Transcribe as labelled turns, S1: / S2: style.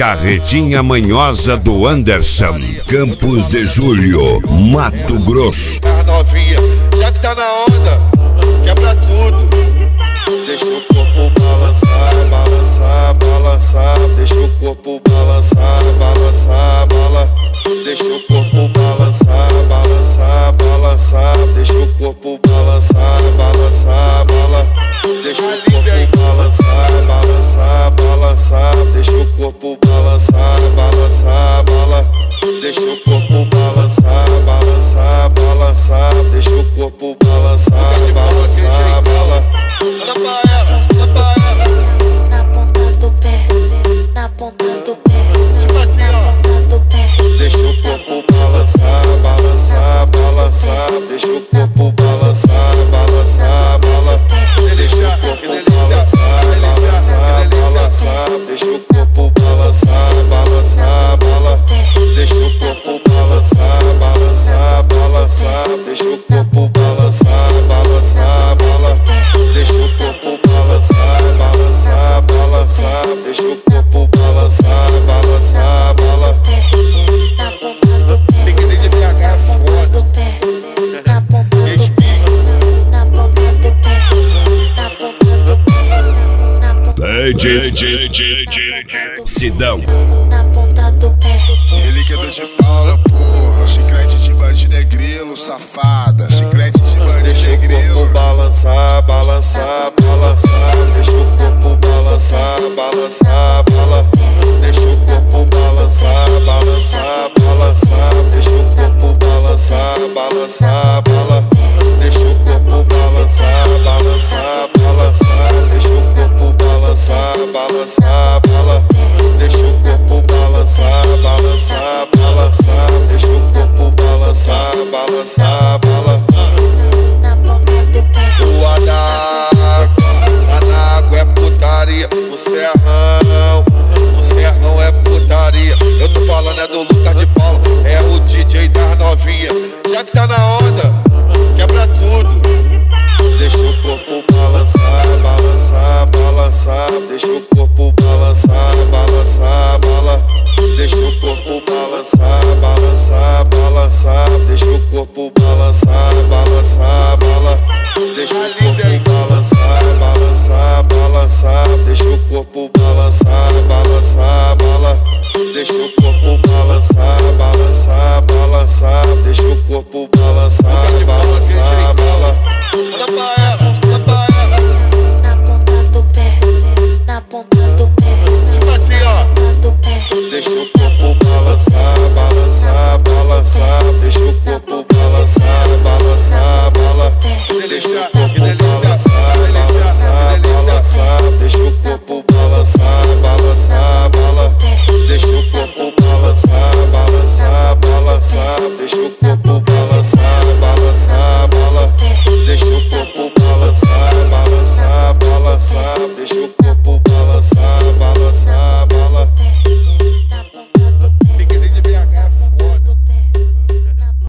S1: Carretinha Manhosa do Anderson, Campos de Julho, Mato Grosso.
S2: As novinha, já que tá na onda, quebra tudo. Deixa o corpo balançar, balançar, balançar. Deixa o corpo balançar, balançar, balançar. Deixa o corpo balançar, balançar, balançar. Deixa o corpo balançar, balançar, balançar. Deixa o corpo balançar, balançar, balançar. Deixa o corpo balançar, balançar, balançar. Deixa o corpo balançar, balançar, balançar. Deixa o corpo balançar, balançar, balançar. Olha pra ela, olha pra ela.
S3: Na ponta do pé, na ponta do pé.
S2: Tipo assim, ó. Deixa o corpo balançar, balançar, balançar. Deixa o corpo balançar, balançar, balançar. Deixa o corpo balançar, balançar, balançar. Deixa o corpo balançar, balançar, balançar. Deixa o corpo balançar, balançar, balançar. Deixa o corpo balançar, balançar, balançar. Deixa o corpo balançar, balançar, balançar. Deixa o corpo balançar, balançar, balançar.
S3: Na ponta do pé,
S2: Piquezinho de BH é foda.
S3: do pé, na ponta do pé, na ponta do pé, na ponta do pé, na ponta
S1: Sidão.
S3: na ponta do pé.
S4: Ele que é do de Paula, porra. Chiclete de bandido é grilo, safada. Chiclete de bandido
S2: Deixa
S4: é
S2: o corpo
S4: grilo.
S2: balançar, balançar, balançar. Deixa o corpo balançar, balançar, balançar. Deixa o corpo balançar, balançar, balançar. Deixa o corpo balançar, balançar, balançar. Deixa o corpo balançar, balançar, balançar. Deixa o corpo balançar, balançar, balançar. Deixa o corpo balançar, balançar, balançar. Deixa o corpo balançar, balançar, balançar.
S3: Na ponta do pé,
S2: Rua da água, na água é putaria. O serrão é putaria. Eu tô falando é do Lucas de Paula, é o DJ das novinha. Já que tá na onda, quebra tudo. Deixa o corpo balançar, balançar, balançar. Deixa o corpo balançar, balançar, balançar. Deixa o corpo balançar, balançar, balançar. Deixa o corpo balançar, balançar, balançar. Deixa o corpo balançar, balançar, balançar. Deixa o corpo balançar, balançar, balançar. Deixa o corpo balançar, balançar, balançar. Deixa o corpo balançar,